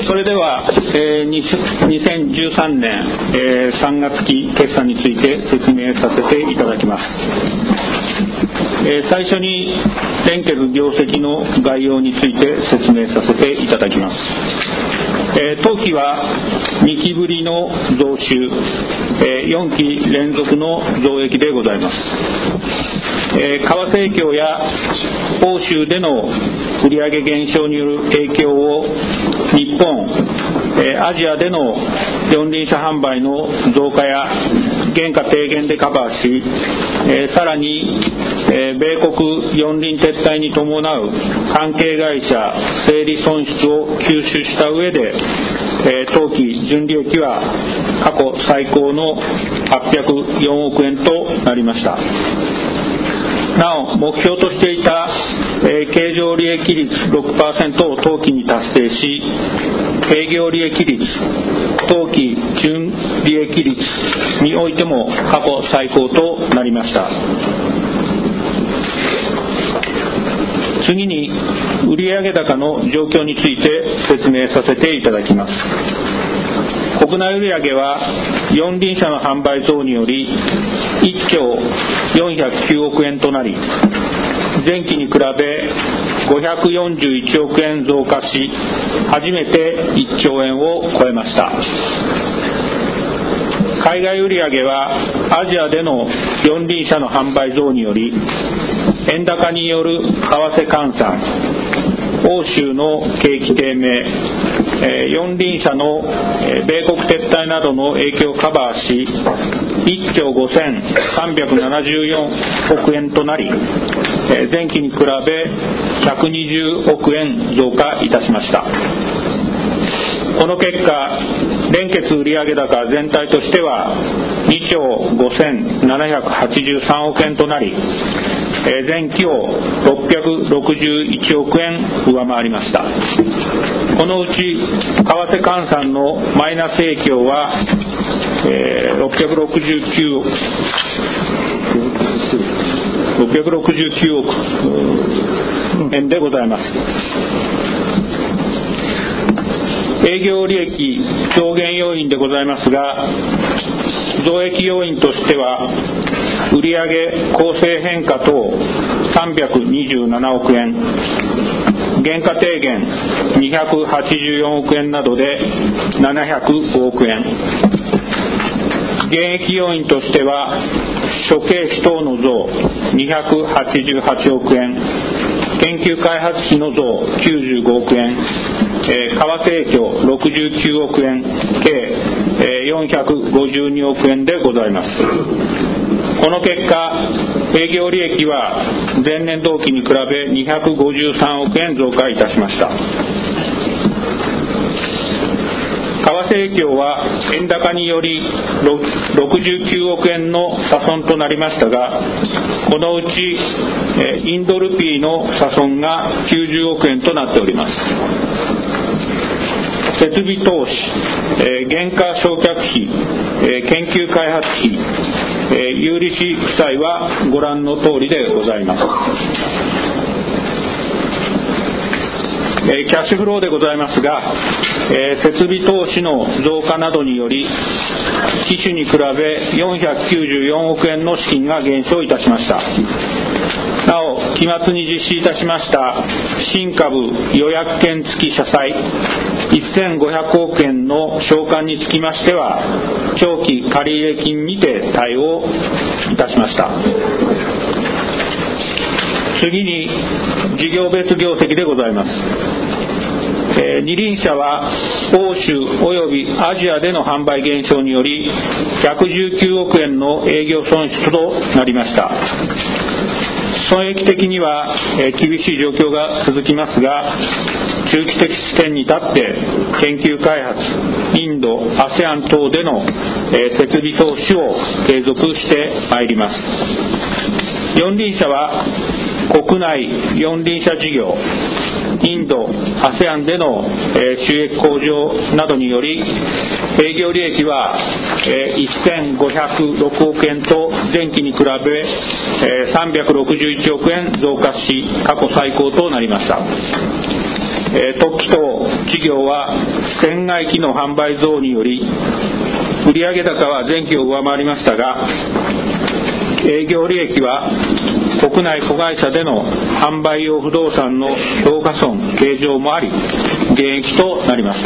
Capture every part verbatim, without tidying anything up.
それでは、えー、にせんじゅうさんねん、えー、さんがつ期決算について説明させていただきます。えー、最初に連結業績の概要について説明させていただきます。えー、当期はにきぶりの増収、えー、よんき連続の増益でございます。えー、為替影響や欧州での売上減少による影響を日本、えー、アジアでの四輪車販売の増加や原価低減でカバーし、えー、さらに、えー、米国四輪撤退に伴う関係会社整理損失を吸収した上で、えー、当期純利益は過去最高のはっぴゃくよんおくえんとなりました。なお、目標としていた、えー、経常利益率 ろくパーセント を当期に達成し、営業利益率、当期純利益率においても過去最高となりました。次に、売上高の状況について説明させていただきます。国内売上は四輪車の販売増によりいっちょうよんひゃくきゅうおくえんとなり、前期に比べごひゃくよんじゅういちおくえん増加し、初めていっちょうえんを超えました。海外売上はアジアでの四輪車の販売増により円高による為替換算、欧州の景気低迷、えー、四輪車の、えー、米国撤退などの影響をカバーし、いっちょうごせんさんびゃくななじゅうよんおくえんとなり、えー、前期に比べひゃくにじゅうおくえん増加いたしました。この結果、連結売上高全体としてはにちょうごせんななひゃくはちじゅうさんおくえんとなり、前期をろっぴゃくろくじゅういちおくえん上回りました。このうち為替換算のマイナス影響は、えー、ろっぴゃくろくじゅうきゅうおくろっぴゃくろくじゅうきゅうおくえんでございます。営業利益増減要因でございますが、増益要因としては売上構成変化等さんびゃくにじゅうななおくえん、原価低減にひゃくはちじゅうよんおくえんなどでななひゃくごおくえん、減益要因としては諸経費等の増にひゃくはちじゅうはちおくえん、研究開発費の増きゅうじゅうごおくえん、えー、為替影響ろくじゅうきゅうおくえん、計、えー、よんひゃくごじゅうにおくえんでございます。この結果、営業利益は前年同期に比べにひゃくごじゅうさんおくえん増加いたしました。為替影響は円高によりろくじゅうきゅうおくえんの差損となりましたが、このうちインドルピーの差損がきゅうじゅうおくえんとなっております。設備投資、えー、原価償却費、えー、研究開発費、えー、有利子負債はご覧の通りでございます。えー、キャッシュフローでございますが、えー、設備投資の増加などにより期首に比べよんひゃくきゅうじゅうよんおくえんの資金が減少いたしました。なお、期末に実施いたしました新株予約権付き社債せんごひゃくおくえんの償還につきましては長期借入金にて対応いたしました。次に事業別業績でございます。えー、二輪車は欧州およびアジアでの販売減少によりひゃくじゅうきゅうおくえんの営業損失となりました。損益的には、えー、厳しい状況が続きますが、中期的視点に立って研究開発、インド、アセアン 等での、えー、設備投資を継続してまいります。四輪車は国内四輪車事業、インド、アセアン での、えー、収益向上などにより営業利益は、えー、せんごひゃくろくおくえんと前期に比べ、えー、さんびゃくろくじゅういちおくえん増加し過去最高となりました。 えー、特機等企業は船外機の販売増により売上高は前期を上回りましたが、営業利益は国内子会社での販売用不動産の評価損計上もあり減益となりました。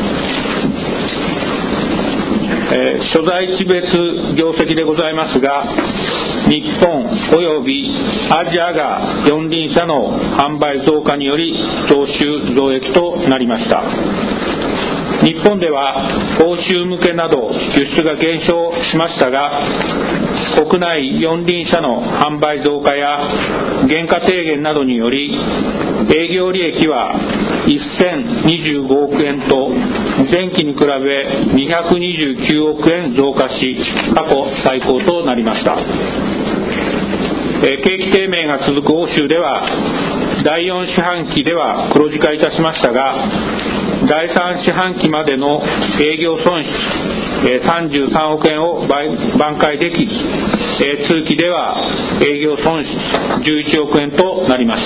えー、所在地別業績でございますが、日本およびアジアが四輪車の販売増加により増収増益となりました。日本では欧州向けなど輸出が減少しましたが、国内四輪車の販売増加や原価低減などにより営業利益はせんにじゅうごおくえんと前期に比べにひゃくにじゅうきゅうおくえん増加し、過去最高となりました。えー、景気低迷が続く欧州ではだいよん四半期では黒字化いたしましたが、だいさん四半期までの営業損失、えー、さんじゅうさんおくえんを挽回でき、えー、通期では営業損失じゅういちおくえんとなりました。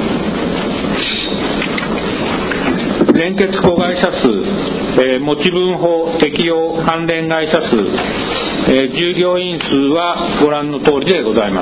連結子会社数、えー、持ち分法適用関連会社数、えー、従業員数はご覧の通りでございます。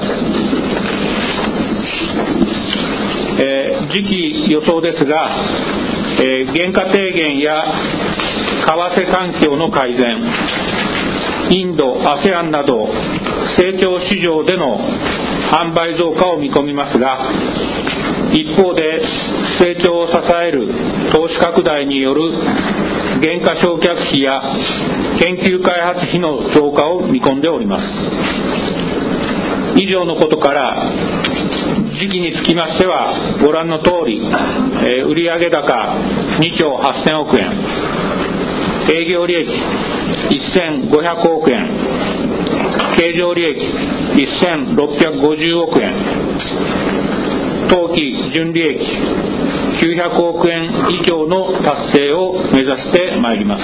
えー、次期予想ですが、えー、原価低減や為替環境の改善、インド、アセアン など成長市場での販売増加を見込みますが、一方で成長を支える投資拡大による減価償却費や研究開発費の増加を見込んでおります。以上のことから時期につきましてはご覧の通り、えー、売上高にちょうはっせんおくえん、営業利益せんごひゃくおくえん、経常利益せんろっぴゃくごじゅうおくえん、当期純利益きゅうひゃくおくえん以上の達成を目指してまいります。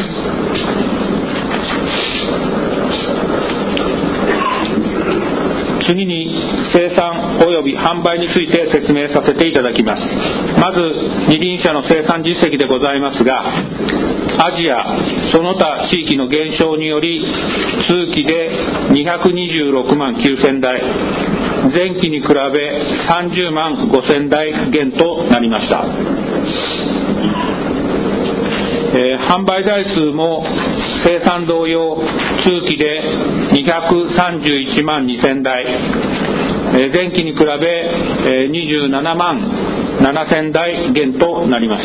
次に生産及び販売について説明させていただきます。まず二輪車の生産実績でございますが、アジアその他地域の減少により通期でにひゃくにじゅうろくまんきゅうせんだい、前期に比べさんじゅうまんごせんだい減となりました。えー、販売台数も生産同様通期でにひゃくさんじゅういちまんにせんだい、えー、前期に比べ、えー、にじゅうななまんななせんだい減となりました。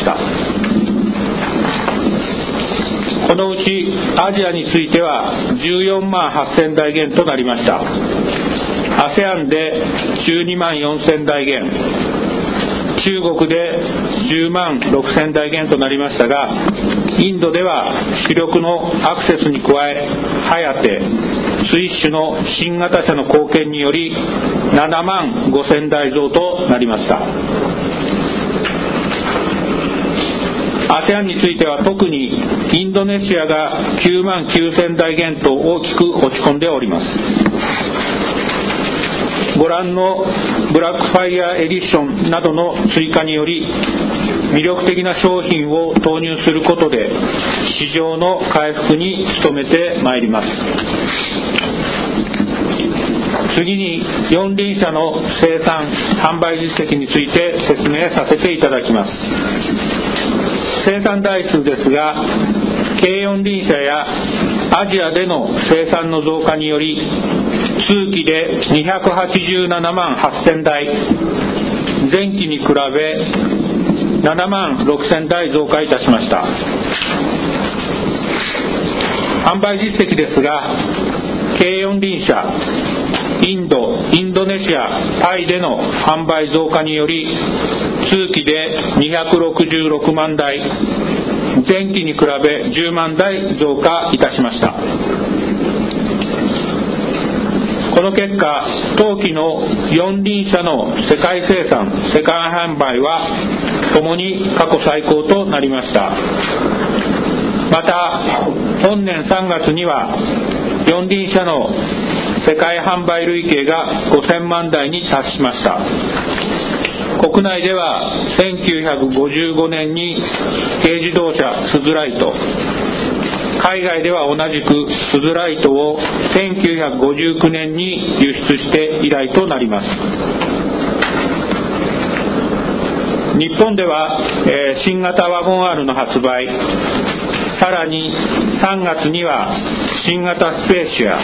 このうちアジアについてはじゅうよんまんはっせんだい減となりました。 アセアン でじゅうにまんよんせんだい減、中国でじゅうまんろくせんだい減となりましたが、インドでは主力のアクセスに加えハヤテ、スイッシュの新型車の貢献によりななまんごせんだい増となりました。アセアン については特にインドネシアがきゅうまんきゅうせんだい減と大きく落ち込んでおります。ご覧のブラックファイヤーエディションなどの追加により魅力的な商品を投入することで市場の回復に努めてまいります。次に四輪車の生産販売実績について説明させていただきます。生産台数ですが、軽四輪車やアジアでの生産の増加により通期でにひゃくはちじゅうななまんはっせんだい、前期に比べななまんろくせんだい増加いたしました。販売実績ですが、軽四輪車、インド、インドネシア、タイでの販売増加により通期でにひゃくろくじゅうろくまんだい、前期に比べじゅうまんだい増加いたしました。この結果、当期の四輪車の世界生産、世界販売はともに過去最高となりました。また、本年さんがつには四輪車の世界販売累計がごせんまんだいに達しました。 国内ではせんきゅうひゃくごじゅうごねんに軽自動車スズライト、海外では同じくスズライトをせんきゅうひゃくごじゅうきゅうねんに輸出して以来となります。日本では、えー、新型ワゴン R の発売、さらにさんがつには新型スペーシア、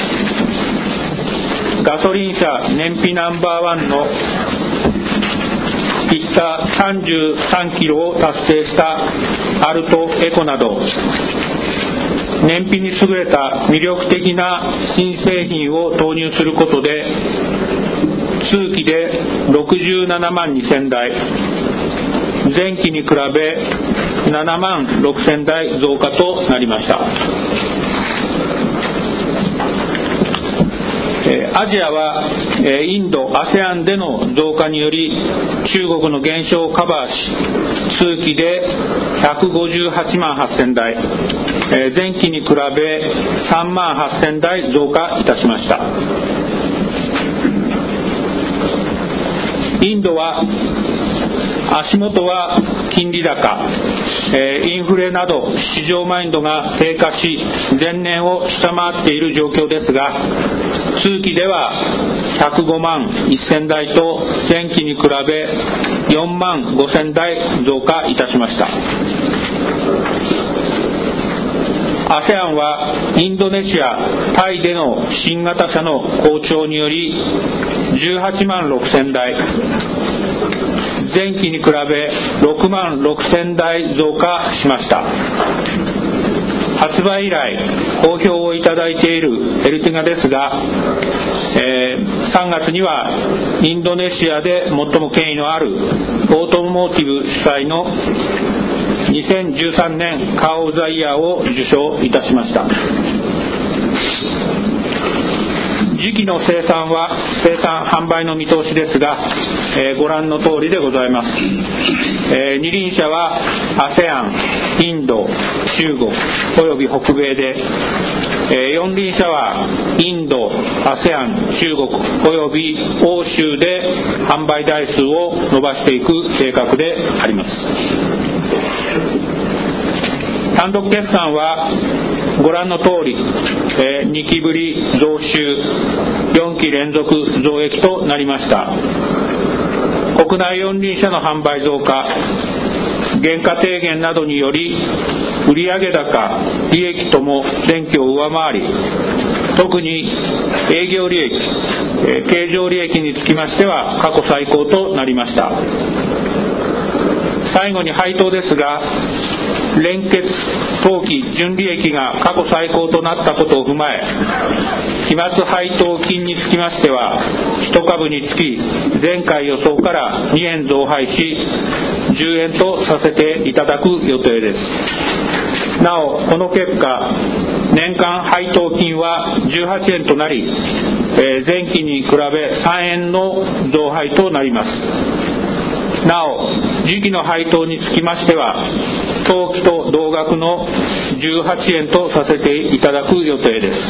ガソリン車燃費ナンバーワンのピッタさんじゅうさんキロを達成したアルトエコなど、燃費に優れた魅力的な新製品を投入することで、通期でろくじゅうななまんにせんだい、前期に比べななまんろくせんだい増加となりました。アジアはインド、アセアン での増加により中国の減少をカバーし、通期でひゃくごじゅうはちまんはっせんだい、前期に比べさんまんはっせんだい増加いたしました。インドは足元は金利高、インフレなど市場マインドが低下し、前年を下回っている状況ですが、通期ではひゃくごまんせんだいと前期に比べよんまんごせんだい増加いたしました。アセアン はインドネシア、タイでの新型車の好調によりじゅうはちまんろくせんだい、前期に比べろくまんろくせんだい増加しました。発売以来好評をいただいているエルティガですが、えー、さんがつにはインドネシアで最も権威のあるオートモーティブ主催のにせんじゅうさんねんカー・オブ・ザ・イヤーを受賞いたしました。次期の生産は生産販売の見通しですが、えー、ご覧の通りでございます。えー、二輪車は アセアン、インド、中国および北米で、えー、四輪車はインド、アセアン、中国および欧州で販売台数を伸ばしていく計画であります。単独決算はご覧の通り、えー、にきぶり増収、よんき連続増益となりました。国内四輪車の販売増加、原価低減などにより売上高、利益とも前期を上回り、特に営業利益、えー、経常利益につきましては過去最高となりました。最後に配当ですが、連結当期純利益が過去最高となったことを踏まえ、期末配当金につきましてはいち株につき前回予想からにえん増配しじゅうえんとさせていただく予定です。なおこの結果、年間配当金はじゅうはちえんとなり、えー、前期に比べさんえんの増配となります。なお次期の配当につきましては当期と同額のじゅうはちえんとさせていただく予定です。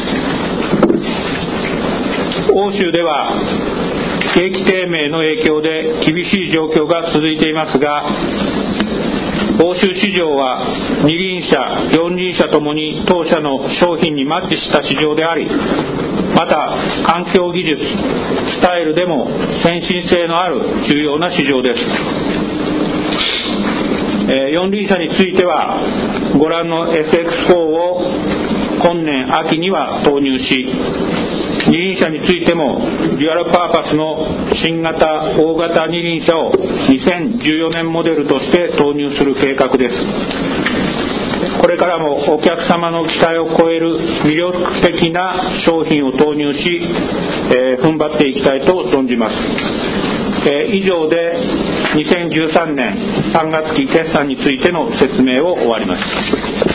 欧州では景気低迷の影響で厳しい状況が続いていますが、欧州市場は二輪車、四輪車ともに当社の商品にマッチした市場であり、また環境技術、スタイルでも先進性のある重要な市場です。えー、四輪車についてはご覧の エスエックスフォー を今年秋には投入し、二輪車についてもデュアルパーパスの新型大型二輪車をにせんじゅうよねんモデルとして投入する計画です。これからもお客様の期待を超える魅力的な商品を投入し、えー、踏ん張っていきたいと存じます。えー、以上でにせんじゅうさんねんさんがつき決算についての説明を終わります。